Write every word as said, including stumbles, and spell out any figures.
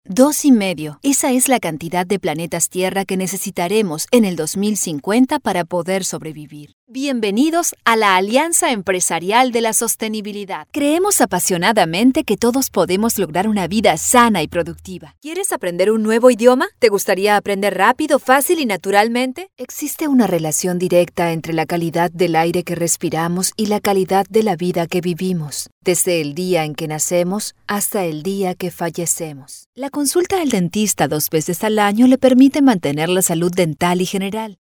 Dos y medio. Esa es la cantidad de planetas Tierra que necesitaremos en el dos mil cincuenta para poder sobrevivir. Bienvenidos a la Alianza Empresarial de la Sostenibilidad. Creemos apasionadamente que todos podemos lograr una vida sana y productiva. ¿Quieres aprender un nuevo idioma? ¿Te gustaría aprender rápido, fácil y naturalmente? Existe una relación directa entre la calidad del aire que respiramos y la calidad de la vida que vivimos, desde el día en que nacemos hasta el día que fallecemos. La consulta al dentista dos veces al año le permite mantener la salud dental y general.